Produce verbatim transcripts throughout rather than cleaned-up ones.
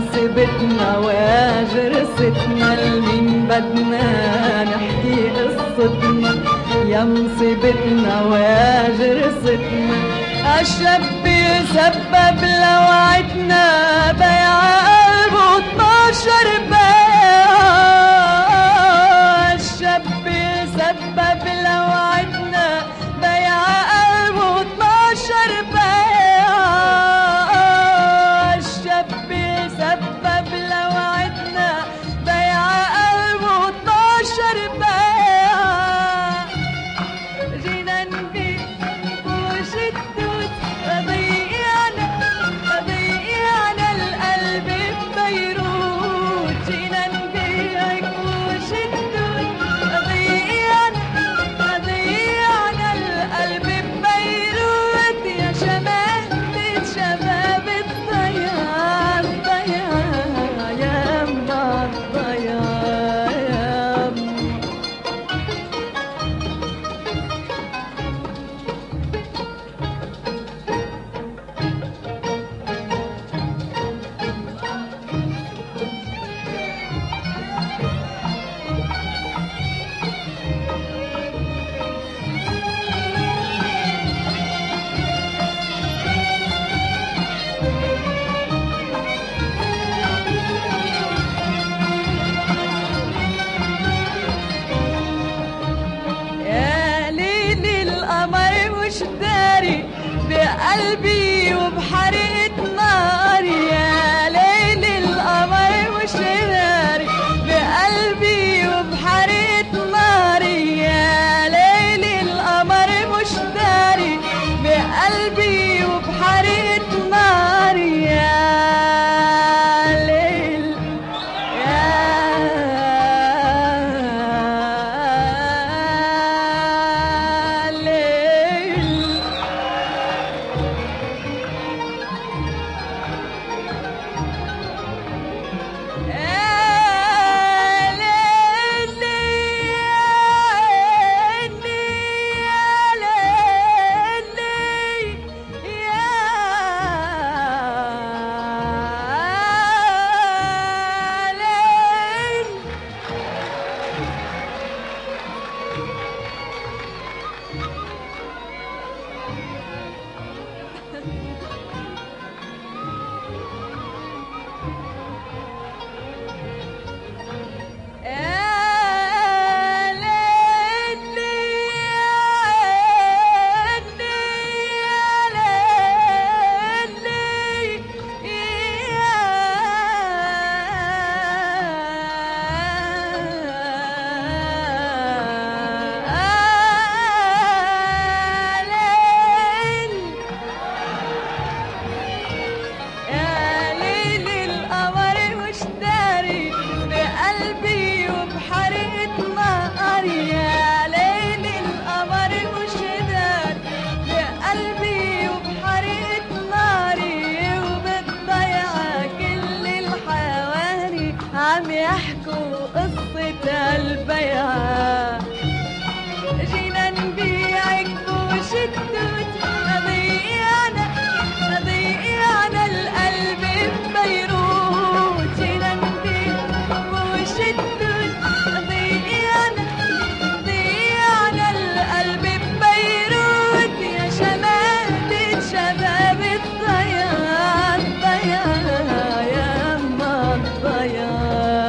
مصيبتنا ويا جرستنا لمين بدنا نحكي قصتنا، يا مصيبتنا ويا جرستنا. عالشاب سبب لوعتنا بيع قلبه اتناشر بيع، عالشاب سبب لوعتنا بيع قلبه اتناشر بيع، عالشاب سبب لوعتنا بيع قلبه اتناشر بيع. جينا نبيع وش التوت ضيعنا ضيعنا القلب ببيروت، جينا نبيعك وش التوت ضيعنا ضيعنا القلب ببيروت. يا شماتة شباب الضياع الضياع يما الضياع يما. يا ليل القمر مش داري بقلبي وبحرقة ناري، يا ليل القمر مش داري بقلبي وبحرقة ناري، يا ليل القمر مش داري بقلبي وبحرقة ناري. يا ليل يا ليل عم يحكوا قصة البيعة. جينا نبيعك بوش التوت ضيعنا ضيعنا القلب ببيروت، جينا نبيعك بوش التوت ضيعنا ضيعنا القلب ببيروت. يا شماتة شباب الضياع الضياع يما الضياع.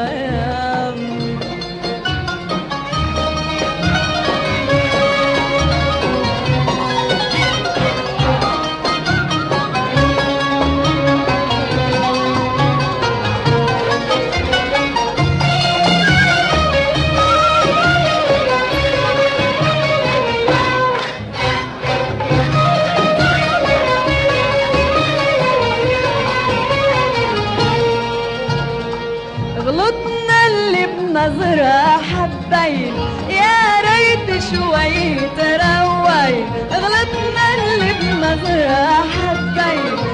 غلطنا اللي بنظرة حبين، يا ريت شوي تروين. غلطنا اللي بنظرة حبين،